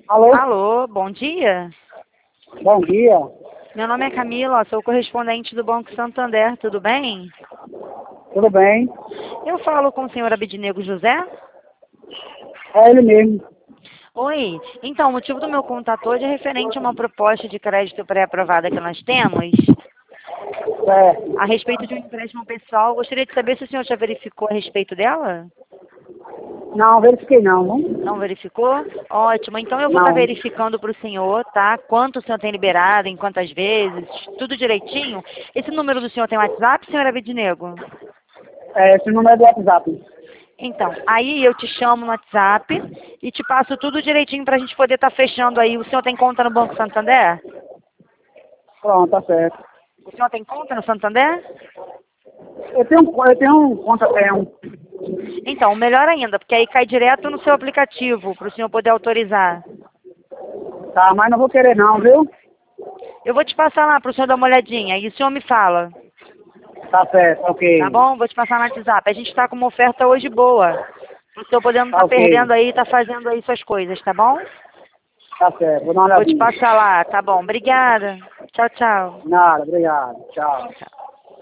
Alô? Alô, bom dia. Bom dia. Meu nome é Camila, sou correspondente do Banco Santander, tudo bem? Tudo bem? Eu falo com o senhor Abidnego José? É ele mesmo. Oi, então, o motivo do meu contato hoje é referente a uma proposta de crédito pré-aprovada que nós temos Certo. a respeito de um empréstimo pessoal. Gostaria de saber se o senhor já verificou a respeito dela? Não, verifiquei não, não? Não verificou? Ótimo, então eu vou estar Não. verificando para o senhor, tá? Quanto o senhor tem liberado, em quantas vezes, tudo direitinho. Esse número do senhor tem WhatsApp, senhor Abidnego? Esse número é do WhatsApp. Então, aí eu te chamo no WhatsApp e te passo tudo direitinho para a gente poder estar fechando aí. O senhor tem conta no Banco Santander? Pronto, tá certo. O senhor tem conta no Santander? Eu tenho conta, tenho. Então, melhor ainda, porque aí cai direto no seu aplicativo para o senhor poder autorizar. Tá, mas não vou querer não, viu? Eu vou te passar lá para o senhor dar uma olhadinha e o senhor me fala, Tá certo, tá ok. bom? Vou te passar no WhatsApp. A gente está com uma oferta hoje boa. Para o senhor poder não Tá estar perdendo ok. aí, tá fazendo aí suas coisas, tá bom? Tá certo, vou dar uma Vou te olhadinha. passar lá, tá bom? Obrigada. Tchau, tchau. Nada, obrigado. Tchau. Tchau.